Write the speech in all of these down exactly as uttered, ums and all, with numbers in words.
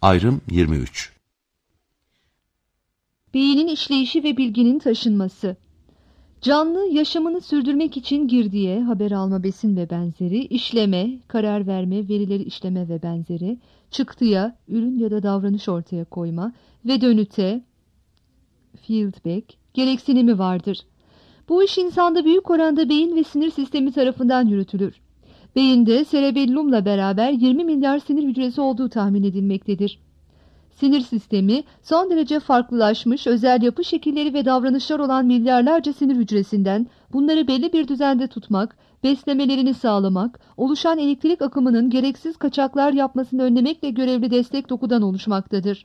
Ayrım yirmi üç. Beynin işleyişi ve bilginin taşınması. Canlı yaşamını sürdürmek için girdiye, haber alma, besin ve benzeri, işleme, karar verme, verileri işleme ve benzeri, çıktıya, ürün ya da davranış ortaya koyma ve dönüte, feedback, gereksinimi vardır. Bu iş insanda büyük oranda beyin ve sinir sistemi tarafından yürütülür. Beyinde serebellumla beraber yirmi milyar sinir hücresi olduğu tahmin edilmektedir. Sinir sistemi son derece farklılaşmış özel yapı şekilleri ve davranışlar olan milyarlarca sinir hücresinden bunları belli bir düzende tutmak, beslemelerini sağlamak, oluşan elektrik akımının gereksiz kaçaklar yapmasını önlemekle görevli destek dokudan oluşmaktadır.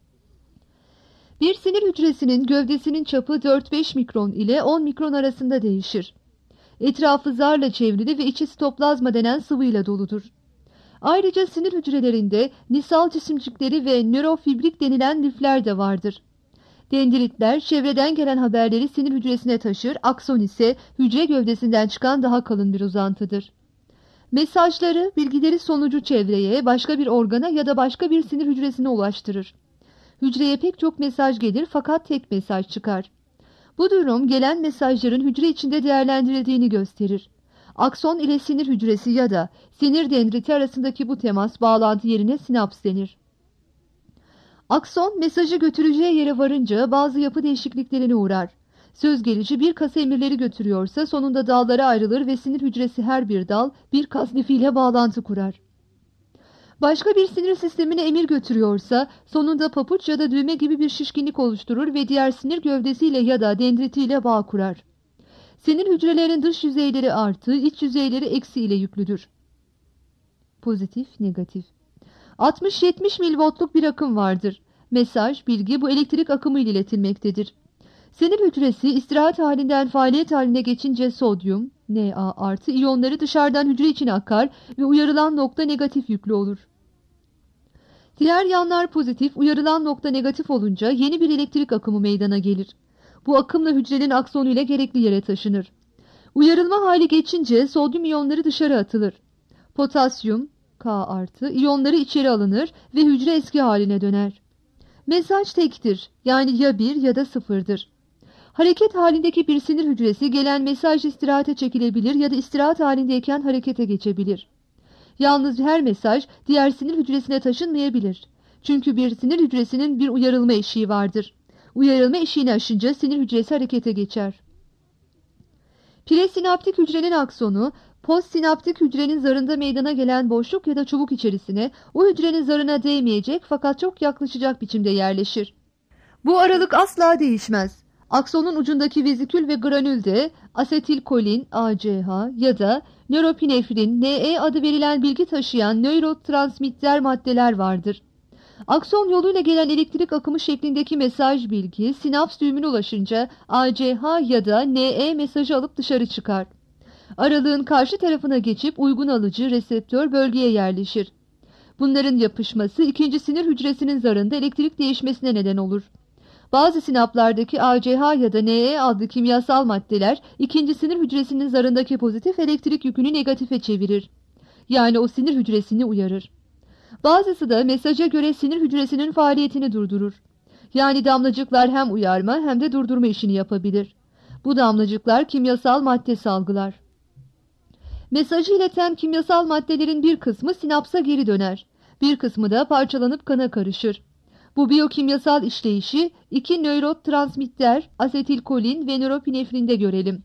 Bir sinir hücresinin gövdesinin çapı dört beş mikron ile on mikron arasında değişir. Etrafı zarla çevrili ve içi sitoplazma denen sıvıyla doludur. Ayrıca sinir hücrelerinde nisal cisimcikleri ve nörofibrik denilen lifler de vardır. Dendritler çevreden gelen haberleri sinir hücresine taşır, akson ise hücre gövdesinden çıkan daha kalın bir uzantıdır. Mesajları, bilgileri sonucu çevreye, başka bir organa ya da başka bir sinir hücresine ulaştırır. Hücreye pek çok mesaj gelir fakat tek mesaj çıkar. Bu durum gelen mesajların hücre içinde değerlendirildiğini gösterir. Akson ile sinir hücresi ya da sinir dendriti arasındaki bu temas bağlantı yerine sinaps denir. Akson mesajı götüreceği yere varınca bazı yapı değişikliklerine uğrar. Söz gelişi bir kas emirleri götürüyorsa sonunda dallara ayrılır ve sinir hücresi her bir dal bir kas lifiyle bağlantı kurar. Başka bir sinir sistemine emir götürüyorsa sonunda papuç ya da düğme gibi bir şişkinlik oluşturur ve diğer sinir gövdesiyle ya da dendritiyle bağ kurar. Sinir hücrelerinin dış yüzeyleri artı, iç yüzeyleri eksi ile yüklüdür. Pozitif, negatif. altmış yetmiş milivoltluk bir akım vardır. Mesaj, bilgi bu elektrik akımı ile iletilmektedir. Sinir hücresi istirahat halinden faaliyet haline geçince sodyum, Na artı iyonları dışarıdan hücre içine akar ve uyarılan nokta negatif yüklü olur. Diğer yanlar pozitif, uyarılan nokta negatif olunca yeni bir elektrik akımı meydana gelir. Bu akımla hücrenin aksonu ile gerekli yere taşınır. Uyarılma hali geçince sodyum iyonları dışarı atılır. Potasyum, Ka artı, iyonları içeri alınır ve hücre eski haline döner. Mesaj tektir, yani ya bir ya da sıfırdır. Hareket halindeki bir sinir hücresi gelen mesaj istirahate çekilebilir ya da istirahat halindeyken harekete geçebilir. Yalnız her mesaj diğer sinir hücresine taşınmayabilir. Çünkü bir sinir hücresinin bir uyarılma eşiği vardır. Uyarılma eşiğini aşınca sinir hücresi harekete geçer. Presinaptik hücrenin aksonu, postsinaptik hücrenin zarında meydana gelen boşluk ya da çubuk içerisine o hücrenin zarına değmeyecek fakat çok yaklaşacak biçimde yerleşir. Bu aralık asla değişmez. Aksonun ucundaki vezikül ve granülde asetilkolin A C H ya da nöropinefrin N E adı verilen bilgi taşıyan nörotransmitter maddeler vardır. Akson yoluyla gelen elektrik akımı şeklindeki mesaj bilgi sinaps düğümüne ulaşınca A C H ya da N E mesajı alıp dışarı çıkar. Aralığın karşı tarafına geçip uygun alıcı reseptör bölgeye yerleşir. Bunların yapışması ikinci sinir hücresinin zarında elektrik değişmesine neden olur. Bazı sinaplardaki A C H ya da N E adlı kimyasal maddeler ikinci sinir hücresinin zarındaki pozitif elektrik yükünü negatife çevirir. Yani o sinir hücresini uyarır. Bazısı da mesaja göre sinir hücresinin faaliyetini durdurur. Yani damlacıklar hem uyarma hem de durdurma işini yapabilir. Bu damlacıklar kimyasal madde salgılar. Mesajı ileten kimyasal maddelerin bir kısmı sinapsa geri döner. Bir kısmı da parçalanıp kana karışır. Bu biyokimyasal işleyişi iki nörotransmitter asetilkolin ve nöropinefrinde görelim.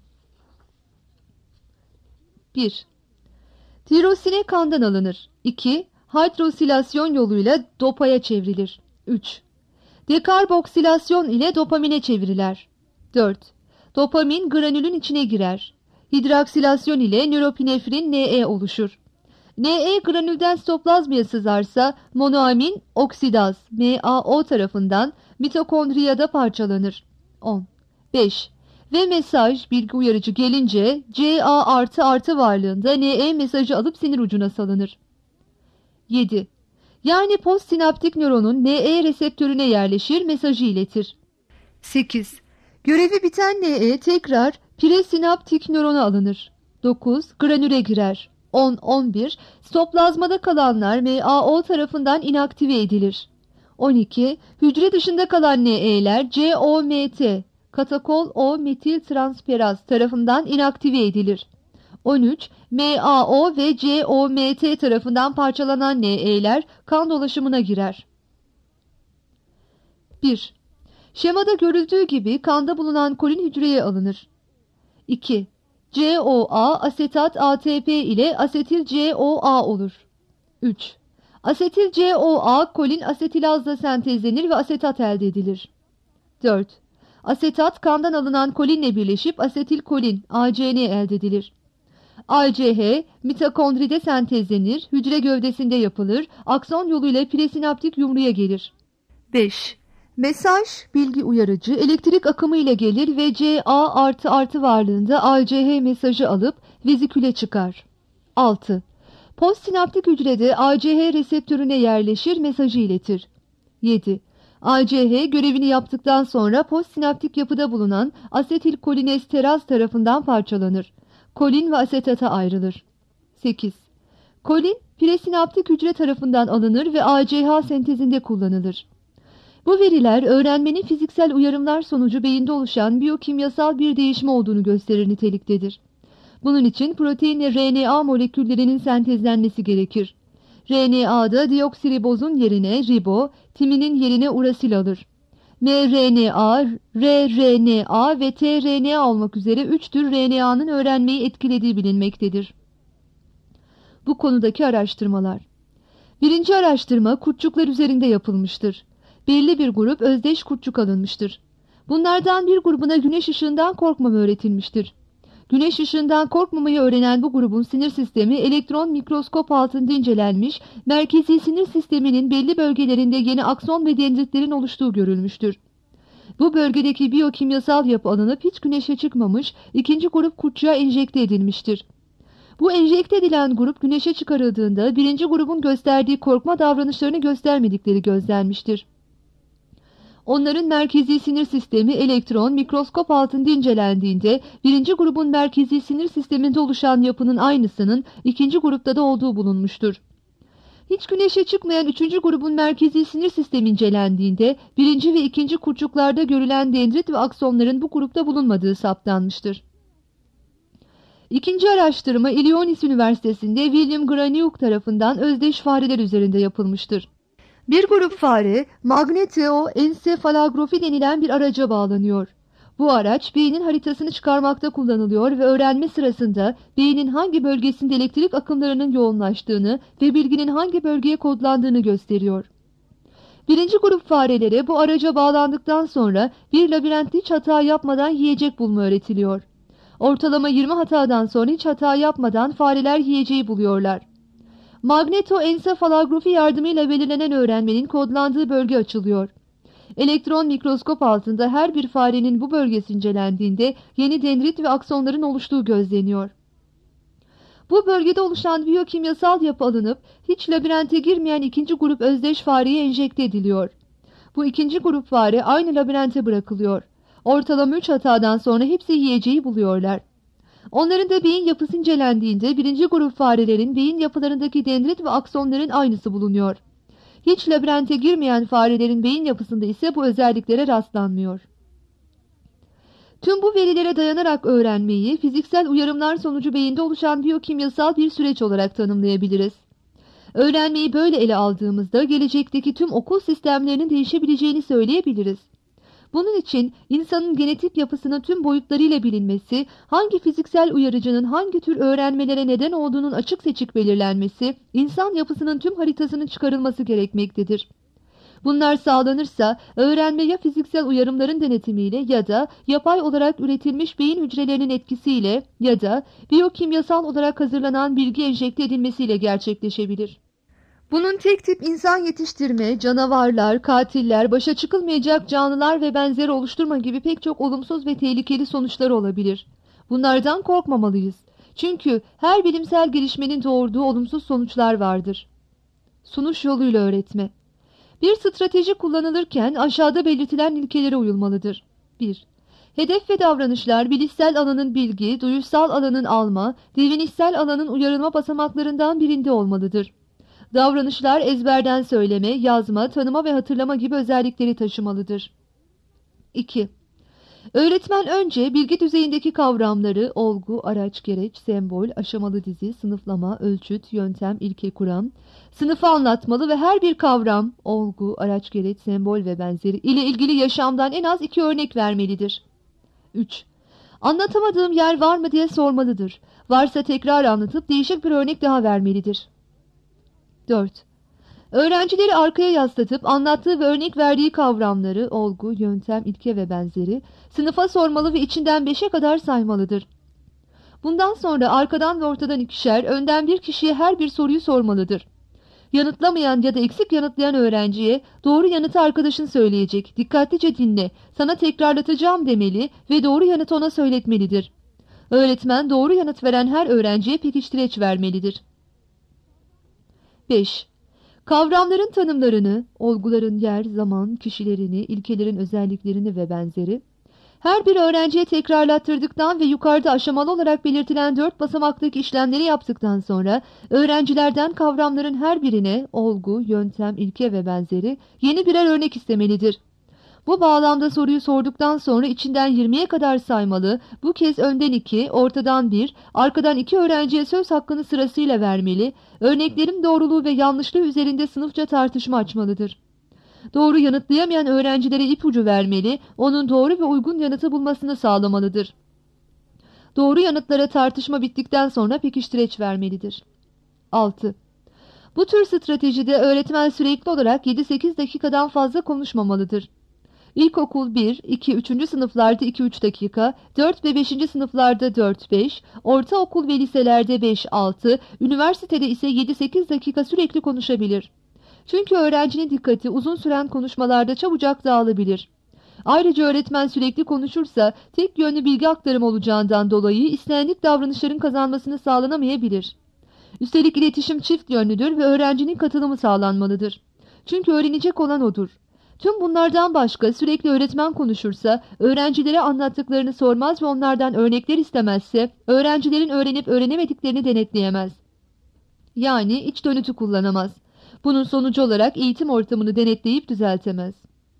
bir. Tirosine kandan alınır. iki. Hidrosilasyon yoluyla dopaya çevrilir. üç. Dekarboksilasyon ile dopamine çevriler. dört. Dopamin granülün içine girer. Hidraksilasyon ile nöropinefrin N E oluşur. N E granülden sitoplazmaya sızarsa monoamin oksidaz M A O tarafından mitokondriyada parçalanır. on. beş. Ve mesaj bilgi uyarıcı gelince C A artı artı varlığında N E mesajı alıp sinir ucuna salınır. yedi. Yani postsinaptik nöronun N E reseptörüne yerleşir, mesajı iletir. sekiz. Görevi biten N E tekrar presinaptik nörona alınır. dokuz. Granüle girer. on on bir. Sitoplazmada kalanlar M A O tarafından inaktive edilir. on iki. Hücre dışında kalan Ne'ler C O M T, katakol O metil transferaz tarafından inaktive edilir. on üç. M A O ve C O M T tarafından parçalanan Ne'ler kan dolaşımına girer. bir. Şemada görüldüğü gibi kanda bulunan kolin hücreye alınır. iki. C O A asetat A T P ile asetil C O A olur. üç. Asetil C O A kolin asetilazla sentezlenir ve asetat elde edilir. dört. Asetat kandan alınan kolinle birleşip asetilkolin A C N elde edilir. A C H mitokondride sentezlenir, hücre gövdesinde yapılır, akson yoluyla presinaptik yumruya gelir. beş. Mesaj, bilgi uyarıcı, elektrik akımı ile gelir ve C A artı artı varlığında A C H mesajı alıp veziküle çıkar. altı. Postsinaptik hücrede A C H reseptörüne yerleşir, mesajı iletir. yedi. A C H görevini yaptıktan sonra postsinaptik yapıda bulunan asetilkolinesteraz tarafından parçalanır. Kolin ve asetata ayrılır. sekiz. Kolin, presinaptik hücre tarafından alınır ve A C H sentezinde kullanılır. Bu veriler öğrenmenin fiziksel uyarımlar sonucu beyinde oluşan biyokimyasal bir değişme olduğunu gösterir niteliktedir. Bunun için proteinle R N A moleküllerinin sentezlenmesi gerekir. R N A'da deoksiribozun yerine ribo, timinin yerine urasil alır. mRNA, rRNA ve tRNA olmak üzere üç tür R N A'nın öğrenmeyi etkilediği bilinmektedir. Bu konudaki araştırmalar. Birinci araştırma kurtçuklar üzerinde yapılmıştır. Belli bir grup özdeş kurtçuk alınmıştır. Bunlardan bir grubuna güneş ışığından korkmama öğretilmiştir. Güneş ışığından korkmamayı öğrenen bu grubun sinir sistemi elektron mikroskop altında incelenmiş, merkezi sinir sisteminin belli bölgelerinde yeni akson ve dendritlerin oluştuğu görülmüştür. Bu bölgedeki biyokimyasal yapı alınıp hiç güneşe çıkmamış, ikinci grup kurtçuğa enjekte edilmiştir. Bu enjekte edilen grup güneşe çıkarıldığında birinci grubun gösterdiği korkma davranışlarını göstermedikleri gözlenmiştir. Onların merkezi sinir sistemi elektron mikroskop altında incelendiğinde birinci grubun merkezi sinir sisteminde oluşan yapının aynısının ikinci grupta da olduğu bulunmuştur. Hiç güneşe çıkmayan üçüncü grubun merkezi sinir sistemi incelendiğinde birinci ve ikinci kurtçuklarda görülen dendrit ve aksonların bu grupta bulunmadığı saptanmıştır. İkinci araştırma Illinois Üniversitesi'nde William Graniuk tarafından özdeş fareler üzerinde yapılmıştır. Bir grup fare magnetoensefalografi denilen bir araca bağlanıyor. Bu araç beynin haritasını çıkarmakta kullanılıyor ve öğrenme sırasında beynin hangi bölgesinde elektrik akımlarının yoğunlaştığını ve bilginin hangi bölgeye kodlandığını gösteriyor. Birinci grup farelere bu araca bağlandıktan sonra bir labirentte hiç hata yapmadan yiyecek bulma öğretiliyor. Ortalama yirmi hatadan sonra hiç hata yapmadan fareler yiyeceği buluyorlar. Magnetoensefalografi yardımıyla belirlenen öğrenmenin kodlandığı bölge açılıyor. Elektron mikroskop altında her bir farenin bu bölgesi incelendiğinde yeni dendrit ve aksonların oluştuğu gözleniyor. Bu bölgede oluşan biyokimyasal yapı alınıp hiç labirente girmeyen ikinci grup özdeş fareye enjekte ediliyor. Bu ikinci grup fare aynı labirente bırakılıyor. Ortalama üç hatadan sonra hepsi yiyeceği buluyorlar. Onların da beyin yapısı incelendiğinde birinci grup farelerin beyin yapılarındaki dendrit ve aksonların aynısı bulunuyor. Hiç labirente girmeyen farelerin beyin yapısında ise bu özelliklere rastlanmıyor. Tüm bu verilere dayanarak öğrenmeyi fiziksel uyarımlar sonucu beyinde oluşan biyokimyasal bir süreç olarak tanımlayabiliriz. Öğrenmeyi böyle ele aldığımızda gelecekteki tüm okul sistemlerinin değişebileceğini söyleyebiliriz. Bunun için insanın genetik yapısının tüm boyutlarıyla bilinmesi, hangi fiziksel uyarıcının hangi tür öğrenmelere neden olduğunun açık seçik belirlenmesi, insan yapısının tüm haritasının çıkarılması gerekmektedir. Bunlar sağlanırsa öğrenme ya fiziksel uyarımların denetimiyle ya da yapay olarak üretilmiş beyin hücrelerinin etkisiyle ya da biyokimyasal olarak hazırlanan bilgi enjekte edilmesiyle gerçekleşebilir. Bunun tek tip insan yetiştirme, canavarlar, katiller, başa çıkılmayacak canlılar ve benzeri oluşturma gibi pek çok olumsuz ve tehlikeli sonuçları olabilir. Bunlardan korkmamalıyız. Çünkü her bilimsel gelişmenin doğurduğu olumsuz sonuçlar vardır. Sunuş yoluyla öğretme. Bir strateji kullanılırken aşağıda belirtilen ilkelere uyulmalıdır. bir. Hedef ve davranışlar bilişsel alanın bilgi, duyusal alanın alma, divinişsel alanın uyarılma basamaklarından birinde olmalıdır. Davranışlar ezberden söyleme, yazma, tanıma ve hatırlama gibi özellikleri taşımalıdır. iki. Öğretmen önce bilgi düzeyindeki kavramları olgu, araç, gereç, sembol, aşamalı dizi, sınıflama, ölçüt, yöntem, ilke, kuram, sınıfı anlatmalı ve her bir kavram, olgu, araç, gereç, sembol ve benzeri ile ilgili yaşamdan en az iki örnek vermelidir. üç. Anlatamadığım yer var mı diye sormalıdır. Varsa tekrar anlatıp değişik bir örnek daha vermelidir. dört. Öğrencileri arkaya yaslatıp anlattığı ve örnek verdiği kavramları, olgu, yöntem, ilke ve benzeri sınıfa sormalı ve içinden beşe kadar saymalıdır. Bundan sonra arkadan ve ortadan ikişer, önden bir kişiye her bir soruyu sormalıdır. Yanıtlamayan ya da eksik yanıtlayan öğrenciye doğru yanıtı arkadaşın söyleyecek, dikkatlice dinle, sana tekrarlatacağım demeli ve doğru yanıtı ona söyletmelidir. Öğretmen doğru yanıt veren her öğrenciye pekiştireç vermelidir. beş. Kavramların tanımlarını, olguların yer, zaman, kişilerini, ilkelerin özelliklerini ve benzeri her bir öğrenciye tekrarlattırdıktan ve yukarıda aşamalı olarak belirtilen dört basamaktaki işlemleri yaptıktan sonra öğrencilerden kavramların her birine olgu, yöntem, ilke ve benzeri yeni birer örnek istemelidir. Bu bağlamda soruyu sorduktan sonra içinden yirmiye kadar saymalı, bu kez önden iki, ortadan bir, arkadan iki öğrenciye söz hakkını sırasıyla vermeli, örneklerin doğruluğu ve yanlışlığı üzerinde sınıfça tartışma açmalıdır. Doğru yanıtlayamayan öğrencilere ipucu vermeli, onun doğru ve uygun yanıtı bulmasını sağlamalıdır. Doğru yanıtlara tartışma bittikten sonra pekiştireç vermelidir. altı. Bu tür stratejide öğretmen sürekli olarak yedi sekiz dakikadan fazla konuşmamalıdır. İlkokul bir, iki, üçüncü sınıflarda iki üç dakika, dört ve beşinci sınıflarda dört beş, ortaokul ve liselerde beş altı, üniversitede ise yedi sekiz dakika sürekli konuşabilir. Çünkü öğrencinin dikkati uzun süren konuşmalarda çabucak dağılabilir. Ayrıca öğretmen sürekli konuşursa tek yönlü bilgi aktarımı olacağından dolayı istendik davranışların kazanmasını sağlanamayabilir. Üstelik iletişim çift yönlüdür ve öğrencinin katılımı sağlanmalıdır. Çünkü öğrenecek olan odur. Tüm bunlardan başka sürekli öğretmen konuşursa, öğrencilere anlattıklarını sormaz ve onlardan örnekler istemezse, öğrencilerin öğrenip öğrenemediklerini denetleyemez. Yani iç dönütü kullanamaz. Bunun sonucu olarak eğitim ortamını denetleyip düzeltemez.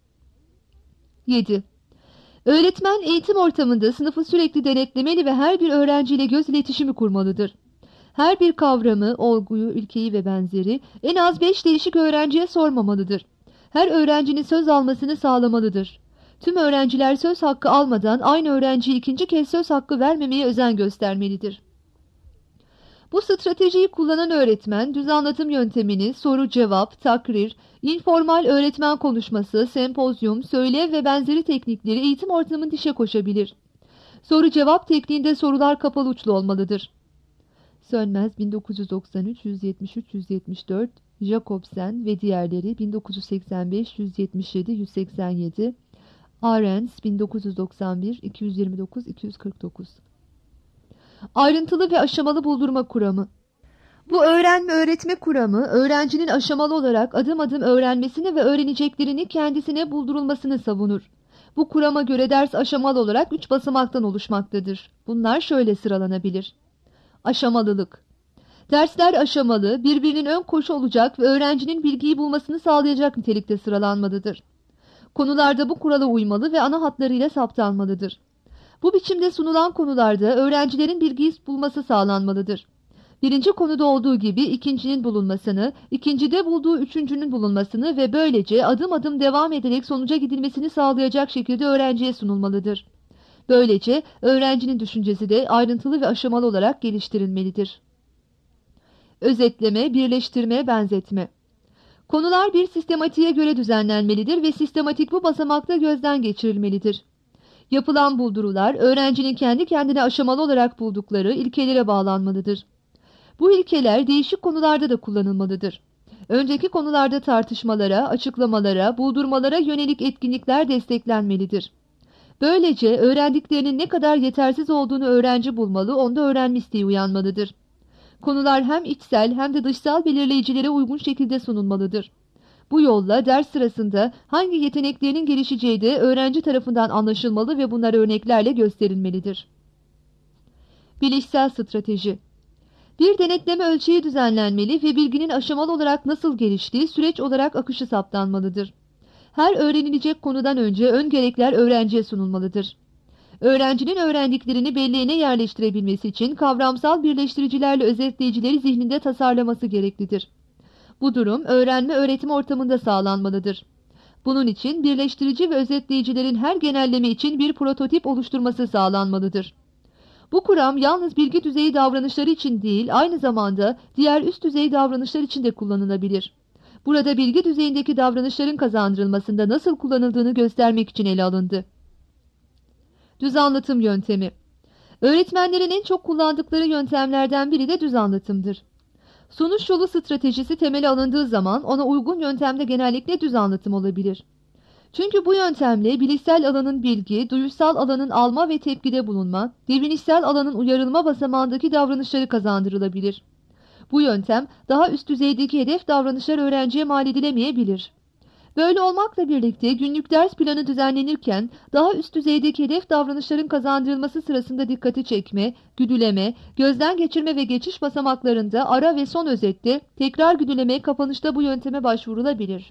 yedi. Öğretmen eğitim ortamında sınıfı sürekli denetlemeli ve her bir öğrenciyle göz iletişimi kurmalıdır. Her bir kavramı, olguyu, ilkeyi ve benzeri en az beş değişik öğrenciye sormamalıdır. Her öğrencinin söz almasını sağlamalıdır. Tüm öğrenciler söz hakkı almadan aynı öğrenciye ikinci kez söz hakkı vermemeye özen göstermelidir. Bu stratejiyi kullanan öğretmen düz anlatım yöntemini soru cevap, takrir, informal öğretmen konuşması, sempozyum, söylev ve benzeri teknikleri eğitim ortamında işe koşabilir. Soru cevap tekniğinde sorular kapalı uçlu olmalıdır. Sönmez bin dokuz yüz doksan üç yüz yetmiş üç yüz yetmiş dört, Jacobsen ve diğerleri bin dokuz yüz seksen beş yüz yetmiş yedi yüz seksen yedi, Arens bin dokuz yüz doksan bir iki yüz yirmi dokuz iki yüz kırk dokuz. Ayrıntılı ve aşamalı buldurma kuramı. Bu öğrenme öğretme kuramı, öğrencinin aşamalı olarak adım adım öğrenmesini ve öğreneceklerini kendisine buldurulmasını savunur. Bu kurama göre ders aşamalı olarak üç basamaktan oluşmaktadır. Bunlar şöyle sıralanabilir. Aşamalılık. Dersler aşamalı, birbirinin ön koşu olacak ve öğrencinin bilgiyi bulmasını sağlayacak nitelikte sıralanmalıdır. Konularda bu kurala uymalı ve ana hatlarıyla saptanmalıdır. Bu biçimde sunulan konularda öğrencilerin bilgiyi bulması sağlanmalıdır. Birinci konuda olduğu gibi ikincinin bulunmasını, ikincide bulduğu üçüncünün bulunmasını ve böylece adım adım devam ederek sonuca gidilmesini sağlayacak şekilde öğrenciye sunulmalıdır. Böylece öğrencinin düşüncesi de ayrıntılı ve aşamalı olarak geliştirilmelidir. Özetleme, birleştirme, benzetme. Konular bir sistematiğe göre düzenlenmelidir ve sistematik bu basamakta gözden geçirilmelidir. Yapılan buldurular, öğrencinin kendi kendine aşamalı olarak buldukları ilkelere bağlanmalıdır. Bu ilkeler değişik konularda da kullanılmalıdır. Önceki konularda tartışmalara, açıklamalara, buldurmalara yönelik etkinlikler desteklenmelidir. Böylece öğrendiklerinin ne kadar yetersiz olduğunu öğrenci bulmalı, onda öğrenme isteği uyanmalıdır. Konular hem içsel hem de dışsal belirleyicilere uygun şekilde sunulmalıdır. Bu yolla ders sırasında hangi yeteneklerinin gelişeceği de öğrenci tarafından anlaşılmalı ve bunlar örneklerle gösterilmelidir. Bilişsel strateji. Bir denetleme ölçeği düzenlenmeli ve bilginin aşamalı olarak nasıl geliştiği süreç olarak akışı saptanmalıdır. Her öğrenilecek konudan önce ön gerekler öğrenciye sunulmalıdır. Öğrencinin öğrendiklerini belleğine yerleştirebilmesi için kavramsal birleştiricilerle özetleyicileri zihninde tasarlaması gereklidir. Bu durum öğrenme-öğretim ortamında sağlanmalıdır. Bunun için birleştirici ve özetleyicilerin her genelleme için bir prototip oluşturması sağlanmalıdır. Bu kuram yalnız bilgi düzeyi davranışları için değil, aynı zamanda diğer üst düzey davranışlar için de kullanılabilir. Burada bilgi düzeyindeki davranışların kazandırılmasında nasıl kullanıldığını göstermek için ele alındı. Düz anlatım yöntemi. Öğretmenlerin en çok kullandıkları yöntemlerden biri de düz anlatımdır. Sonuç yolu stratejisi temeli alındığı zaman ona uygun yöntemde genellikle düz anlatım olabilir. Çünkü bu yöntemle bilişsel alanın bilgi, duyusal alanın alma ve tepkide bulunma, devinişsel alanın uyarılma basamağındaki davranışları kazandırılabilir. Bu yöntem daha üst düzeydeki hedef davranışlar öğrenciye mal edilemeyebilir. Böyle olmakla birlikte günlük ders planı düzenlenirken daha üst düzeydeki hedef davranışların kazandırılması sırasında dikkati çekme, güdüleme, gözden geçirme ve geçiş basamaklarında ara ve son özette tekrar güdüleme, kapanışta bu yönteme başvurulabilir.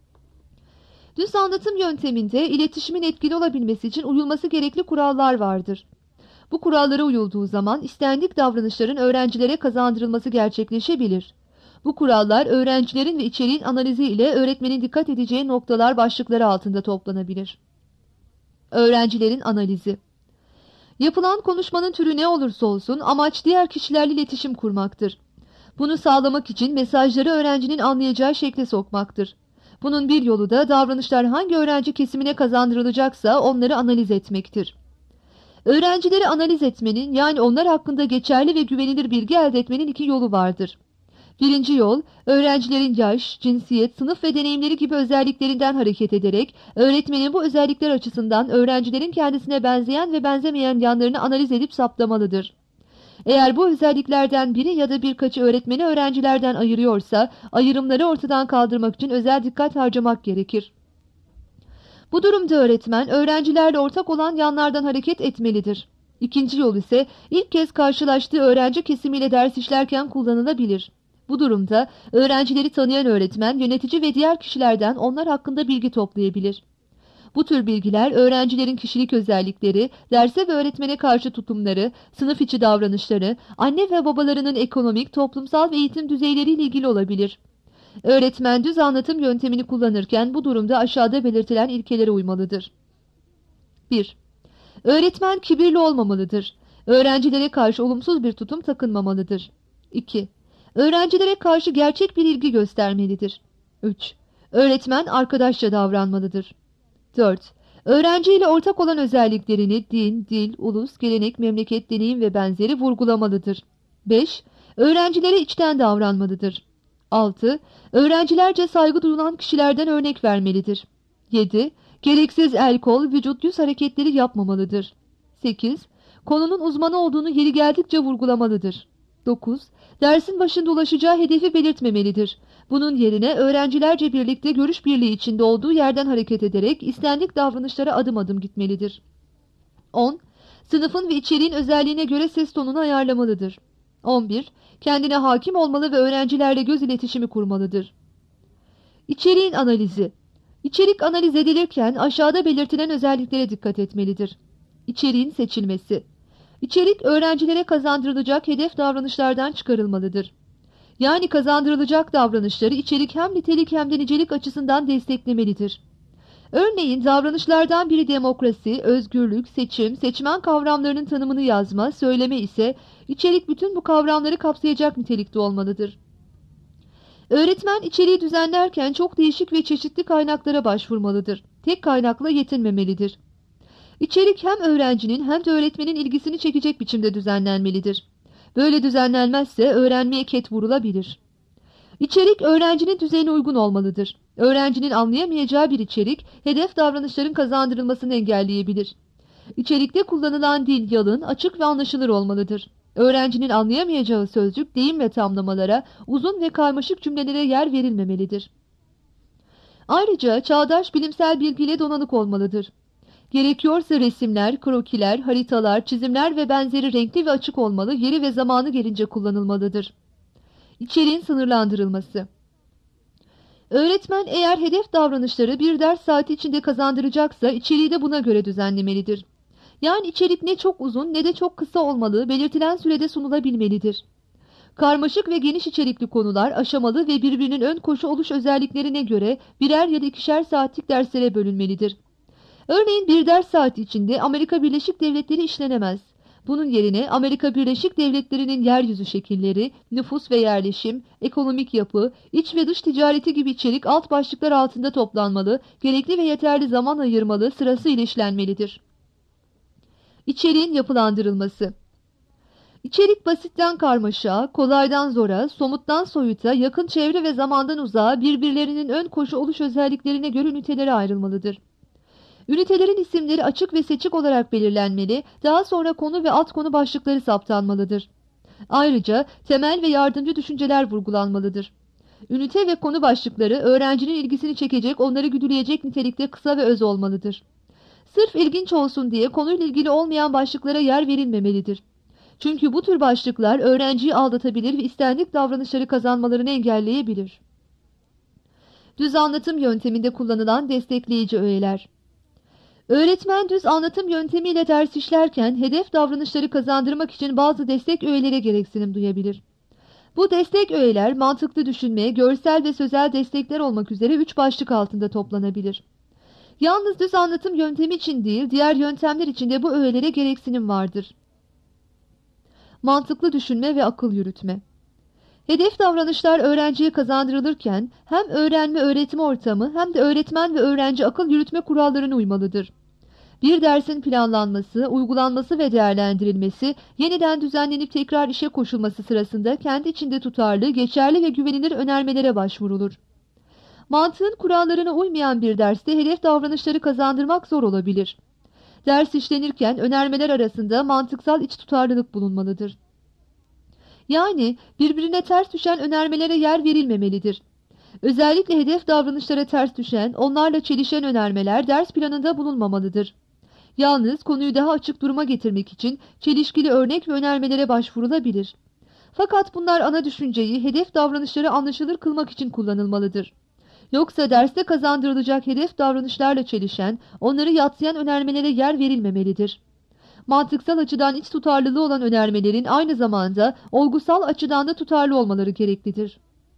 Düz anlatım yönteminde iletişimin etkili olabilmesi için uyulması gerekli kurallar vardır. Bu kurallara uyulduğu zaman istendik davranışların öğrencilere kazandırılması gerçekleşebilir. Bu kurallar öğrencilerin ve içeriğin analizi ile öğretmenin dikkat edeceği noktalar başlıkları altında toplanabilir. Öğrencilerin analizi. Yapılan konuşmanın türü ne olursa olsun amaç diğer kişilerle iletişim kurmaktır. Bunu sağlamak için mesajları öğrencinin anlayacağı şekle sokmaktır. Bunun bir yolu da davranışlar hangi öğrenci kesimine kazandırılacaksa onları analiz etmektir. Öğrencileri analiz etmenin, yani onlar hakkında geçerli ve güvenilir bilgi elde etmenin iki yolu vardır. Birinci yol, öğrencilerin yaş, cinsiyet, sınıf ve deneyimleri gibi özelliklerinden hareket ederek öğretmenin bu özellikler açısından öğrencilerin kendisine benzeyen ve benzemeyen yanlarını analiz edip saptamalıdır. Eğer bu özelliklerden biri ya da birkaçı öğretmeni öğrencilerden ayırıyorsa, ayrımları ortadan kaldırmak için özel dikkat harcamak gerekir. Bu durumda öğretmen, öğrencilerle ortak olan yanlardan hareket etmelidir. İkinci yol ise ilk kez karşılaştığı öğrenci kesimiyle ders işlerken kullanılabilir. Bu durumda öğrencileri tanıyan öğretmen, yönetici ve diğer kişilerden onlar hakkında bilgi toplayabilir. Bu tür bilgiler öğrencilerin kişilik özellikleri, derse ve öğretmene karşı tutumları, sınıf içi davranışları, anne ve babalarının ekonomik, toplumsal ve eğitim düzeyleriyle ilgili olabilir. Öğretmen düz anlatım yöntemini kullanırken bu durumda aşağıda belirtilen ilkelere uymalıdır. bir. Öğretmen kibirli olmamalıdır. Öğrencilere karşı olumsuz bir tutum takınmamalıdır. iki. Öğrencilere karşı gerçek bir ilgi göstermelidir. üç. Öğretmen arkadaşça davranmalıdır. dört. Öğrenci ile ortak olan özelliklerini din, dil, ulus, gelenek, memleket, deneyim ve benzeri vurgulamalıdır. beş. Öğrencilere içten davranmalıdır. altı. Öğrencilerce saygı duyulan kişilerden örnek vermelidir. yedi. Gereksiz el kol, vücut yüz hareketleri yapmamalıdır. sekiz. Konunun uzmanı olduğunu yeri geldikçe vurgulamalıdır. dokuz. Dersin başında ulaşacağı hedefi belirtmemelidir. Bunun yerine öğrencilerce birlikte görüş birliği içinde olduğu yerden hareket ederek istendik davranışlara adım adım gitmelidir. on. Sınıfın ve içeriğin özelliğine göre ses tonunu ayarlamalıdır. on bir. Kendine hakim olmalı ve öğrencilerle göz iletişimi kurmalıdır. İçeriğin analizi. İçerik analiz edilirken aşağıda belirtilen özelliklere dikkat etmelidir. İçeriğin seçilmesi. İçerik öğrencilere kazandırılacak hedef davranışlardan çıkarılmalıdır. Yani kazandırılacak davranışları içerik hem nitelik hem de nicelik açısından desteklemelidir. Örneğin davranışlardan biri demokrasi, özgürlük, seçim, seçmen kavramlarının tanımını yazma, söyleme ise içerik bütün bu kavramları kapsayacak nitelikte olmalıdır. Öğretmen içeriği düzenlerken çok değişik ve çeşitli kaynaklara başvurmalıdır. Tek kaynakla yetinmemelidir. İçerik hem öğrencinin hem de öğretmenin ilgisini çekecek biçimde düzenlenmelidir. Böyle düzenlenmezse öğrenmeye ket vurulabilir. İçerik öğrencinin düzeyine uygun olmalıdır. Öğrencinin anlayamayacağı bir içerik hedef davranışların kazandırılmasını engelleyebilir. İçerikte kullanılan dil yalın, açık ve anlaşılır olmalıdır. Öğrencinin anlayamayacağı sözcük, deyim ve tamlamalara, uzun ve karmaşık cümlelere yer verilmemelidir. Ayrıca çağdaş bilimsel bilgiyle donanık olmalıdır. Gerekiyorsa resimler, krokiler, haritalar, çizimler ve benzeri renkli ve açık olmalı, yeri ve zamanı gelince kullanılmalıdır. İçeriğin sınırlandırılması. Öğretmen eğer hedef davranışları bir ders saati içinde kazandıracaksa içeriği de buna göre düzenlemelidir. Yani içerik ne çok uzun ne de çok kısa olmalı, belirtilen sürede sunulabilmelidir. Karmaşık ve geniş içerikli konular aşamalı ve birbirinin ön koşu oluş özelliklerine göre birer ya da ikişer saatlik derslere bölünmelidir. Örneğin bir ders saati içinde Amerika Birleşik Devletleri işlenemez. Bunun yerine Amerika Birleşik Devletleri'nin yeryüzü şekilleri, nüfus ve yerleşim, ekonomik yapı, iç ve dış ticareti gibi içerik alt başlıklar altında toplanmalı, gerekli ve yeterli zaman ayırmalı, sırasıyla işlenmelidir. İçeriğin yapılandırılması. İçerik basitten karmaşa, kolaydan zora, somuttan soyuta, yakın çevre ve zamandan uzağa birbirlerinin ön koşu oluş özelliklerine göre ünitelere ayrılmalıdır. Ünitelerin isimleri açık ve seçik olarak belirlenmeli, daha sonra konu ve alt konu başlıkları saptanmalıdır. Ayrıca temel ve yardımcı düşünceler vurgulanmalıdır. Ünite ve konu başlıkları öğrencinin ilgisini çekecek, onları güdüleyecek nitelikte kısa ve öz olmalıdır. Sırf ilginç olsun diye konuyla ilgili olmayan başlıklara yer verilmemelidir. Çünkü bu tür başlıklar öğrenciyi aldatabilir ve istendik davranışları kazanmalarını engelleyebilir. Düz anlatım yönteminde kullanılan destekleyici öğeler. Öğretmen düz anlatım yöntemiyle ders işlerken hedef davranışları kazandırmak için bazı destek öğelere gereksinim duyabilir. Bu destek öğeler mantıklı düşünme, görsel ve sözel destekler olmak üzere üç başlık altında toplanabilir. Yalnız düz anlatım yöntemi için değil, diğer yöntemler için de bu öğelere gereksinim vardır. Mantıklı düşünme ve akıl yürütme. Hedef davranışlar öğrenciye kazandırılırken hem öğrenme öğretme ortamı hem de öğretmen ve öğrenci akıl yürütme kurallarına uymalıdır. Bir dersin planlanması, uygulanması ve değerlendirilmesi, yeniden düzenlenip tekrar işe koşulması sırasında kendi içinde tutarlı, geçerli ve güvenilir önermelere başvurulur. Mantığın kurallarına uymayan bir derste hedef davranışları kazandırmak zor olabilir. Ders işlenirken önermeler arasında mantıksal iç tutarlılık bulunmalıdır. Yani birbirine ters düşen önermelere yer verilmemelidir. Özellikle hedef davranışlara ters düşen, onlarla çelişen önermeler ders planında bulunmamalıdır. Yalnız konuyu daha açık duruma getirmek için çelişkili örnek ve önermelere başvurulabilir. Fakat bunlar ana düşünceyi, hedef davranışları anlaşılır kılmak için kullanılmalıdır. Yoksa derste kazandırılacak hedef davranışlarla çelişen, onları yadsıyan önermelere yer verilmemelidir. Mantıksal açıdan iç tutarlılığı olan önermelerin aynı zamanda olgusal açıdan da tutarlı olmaları gereklidir.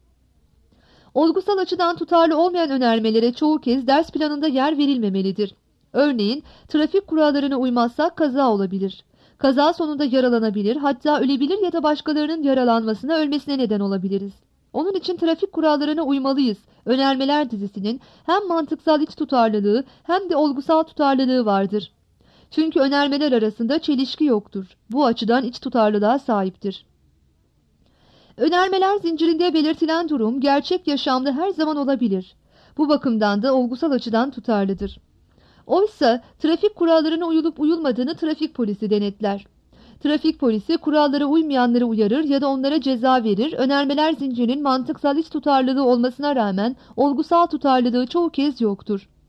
Olgusal açıdan tutarlı olmayan önermelere çoğu kez ders planında yer verilmemelidir. Örneğin, trafik kurallarına uymazsak kaza olabilir. Kaza sonunda yaralanabilir, hatta ölebilir ya da başkalarının yaralanmasına, ölmesine neden olabiliriz. Onun için trafik kurallarına uymalıyız. Önermeler dizisinin hem mantıksal iç tutarlılığı hem de olgusal tutarlılığı vardır. Çünkü önermeler arasında çelişki yoktur. Bu açıdan iç tutarlılığa sahiptir. Önermeler zincirinde belirtilen durum gerçek yaşamda her zaman olabilir. Bu bakımdan da olgusal açıdan tutarlıdır. Oysa trafik kurallarına uyulup uyulmadığını trafik polisi denetler. Trafik polisi kurallara uymayanları uyarır ya da onlara ceza verir. Önermeler zincirinin mantıksal iç tutarlılığı olmasına rağmen olgusal tutarlılığı çoğu kez yoktur.